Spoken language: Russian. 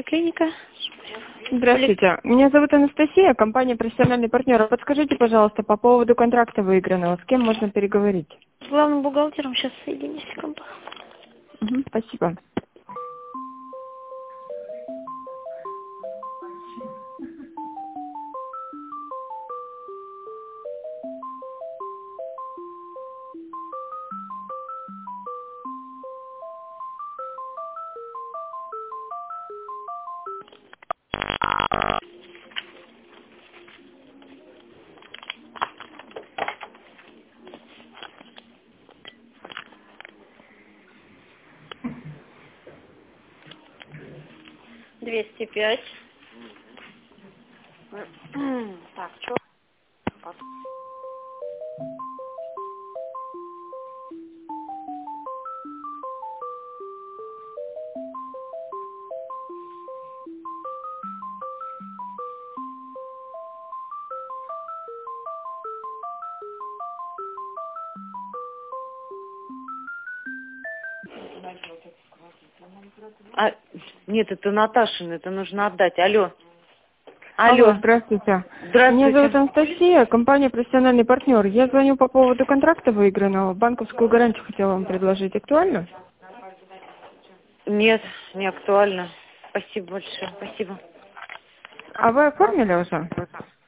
поликлиника. Здравствуйте. Меня зовут Анастасия, компания «Профессиональный партнер». Подскажите, пожалуйста, по поводу контракта выигранного, с кем можно переговорить? С главным бухгалтером сейчас соединю, секунду. Спасибо. Двести пять. Так, что? Нет, это Наташин, это нужно отдать. Алло. Алло, здравствуйте. Здравствуйте. Меня зовут Анастасия, компания «Профессиональный партнер». Я звоню по поводу контракта выигранного. Банковскую гарантию хотела вам предложить. Актуально? Нет, не актуально. Спасибо большое. Спасибо. А вы оформили уже?